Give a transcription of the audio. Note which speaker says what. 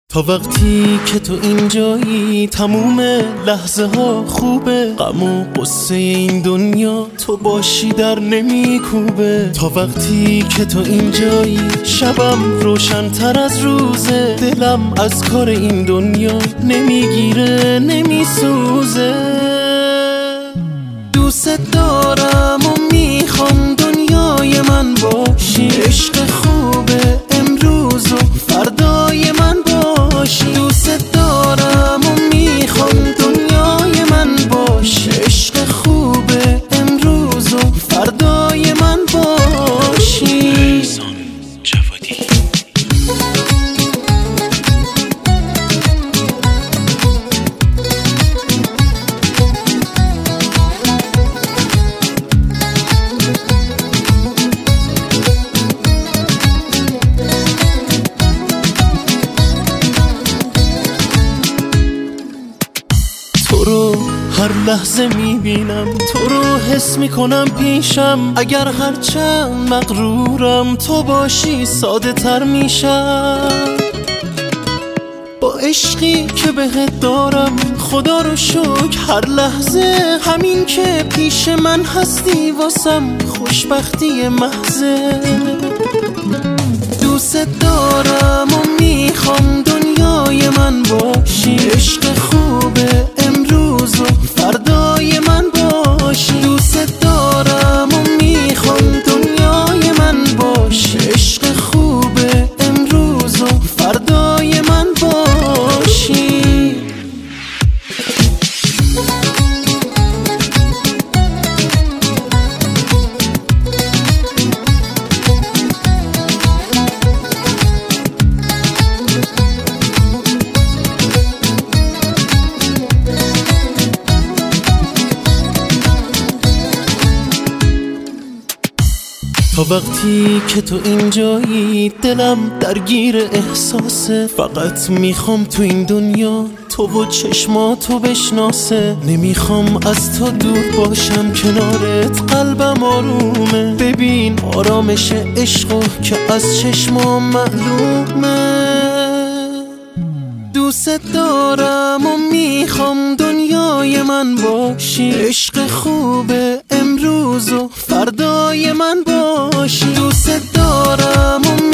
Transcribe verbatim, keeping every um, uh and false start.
Speaker 1: تا وقتی که تو اینجایی تموم لحظه ها خوبه، غم و قصه این دنیا تو باشی در نمیکوبه. تا وقتی که تو اینجایی شبم روشن تر از روزه، دلم از کار این دنیا نمیگیره نمیسوزه. دوست دارم و میخوام دنیای من باشی، عشق خوبه امروز و فردای من باشی. دوست دارم و میخوام دنیای من باشی، عشق خوبه امروز و فردای من باشی. تو رو هر لحظه میبینم، تو رو حس میکنم پیشم. اگر هرچند مغرورم تو باشی ساده تر میشم. با عشقی که بهت دارم خدا رو شکر هر لحظه، همین که پیش من هستی واسم خوشبختی محضه. دوست دارم و میخوام دنیای من باشی، عشق خوبه امروز و فردای من باشی. دوست دارم و میخوام دنیای من باشی، عشق خوبه امروز و فردای من باشی. تا وقتی که تو اینجایی دلم درگیر احساسه، فقط میخوام تو این دنیا تو و چشماتو بشناسه. نمیخوام از تو دور باشم کنارت، قلبم آرومه. ببین آرامش عشقو که از چشمام معلومه. دوست دارم و میخوام دنیای من باشی، عشق خوبه امروز و فردای من باشی. دوست دارم و